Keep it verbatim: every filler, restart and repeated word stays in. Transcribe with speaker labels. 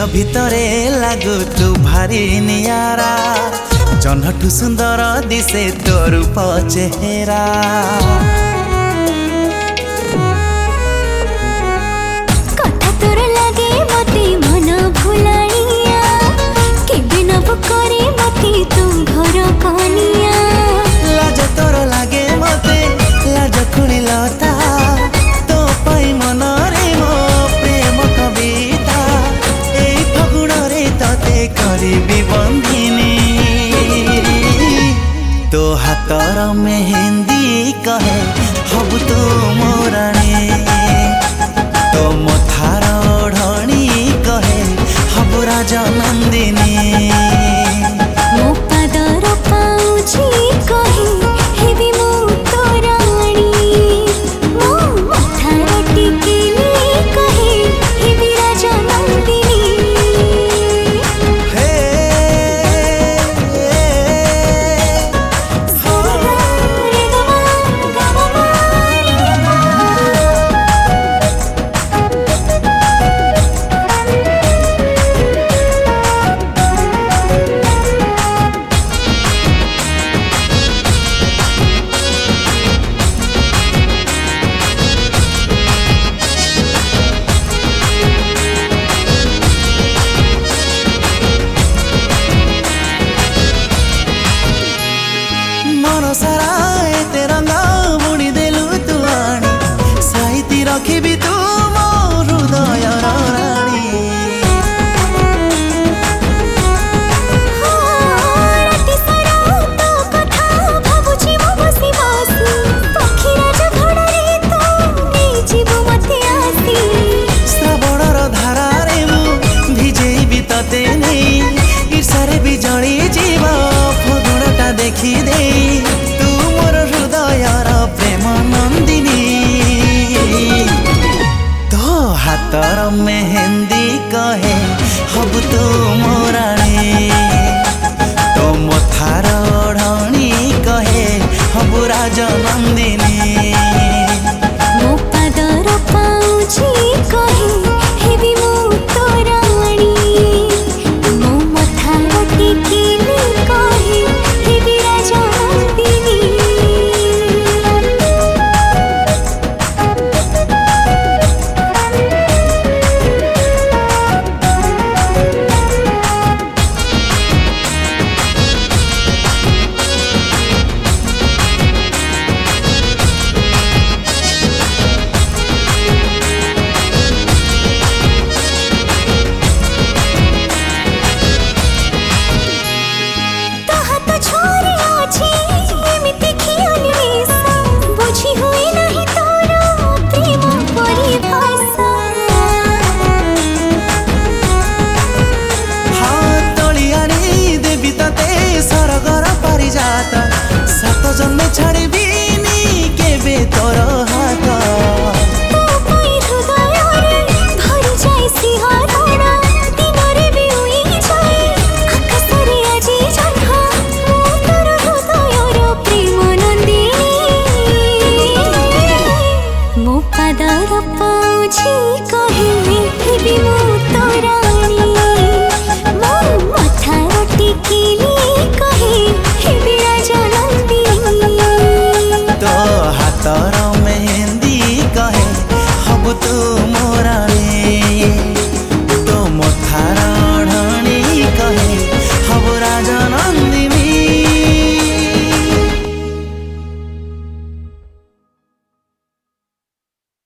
Speaker 1: भितरे लागू तू भारी नियारा जन्हठू सुंदर दिसे तो रूप चेहरा
Speaker 2: कथा तोर लागे मते मन भुलाइया के बिना करे मते तू घर कनिया
Speaker 1: लाज तोर लागे मते लाज खुली लता तो पाई मन रे मो प्रेम कविता ए फगुण रे तते करिबी बंधिनी तो हातर मेहंदी कहे हब तू मोराणी तो मथार ओढ़णी कहे हब राजा नंदिनी
Speaker 2: मो पादर पाउछि कहे हेबी मो तोराणी मो मथार टिकिली कहे हेबी राजा नंदिनी
Speaker 1: हे
Speaker 2: रे गमा गमा
Speaker 1: मन सारा एते रंग बुणी देलु तू आनी साहिती रखिबी तू मो हृदय राणी
Speaker 2: राति सारा तो कथा भाबुछि मो बसी बसी पक्षी राज घोड़ारे तो नेजिबु मते आसी
Speaker 1: श्रावणर धारा रे मु भिजेइबी तते नहीं ईर्षारे भी जली जीव फगुणटा देखी दे तू मोर हृदयर प्रेम नंदिनी तो हातर मेहंदी कहे हब तू मोराणी तो मथार ओढ़णी कहे हब राजा नंदिनी
Speaker 2: मो पादर पाउछि कहे हेबी मो तोराणी मो मथार टिकिली कहे हेबी राजा नंदिनी
Speaker 1: सात जन्म छाड़बीनी केबे तोर हाथ
Speaker 2: तो पाई हृदय रे भरि जाय सिंहरण दिन रे भी उई जाय आकाश रे आजी जन्हा मो तोर हृदय रो प्रेम नंदिनी मो पादर पाउछि कहे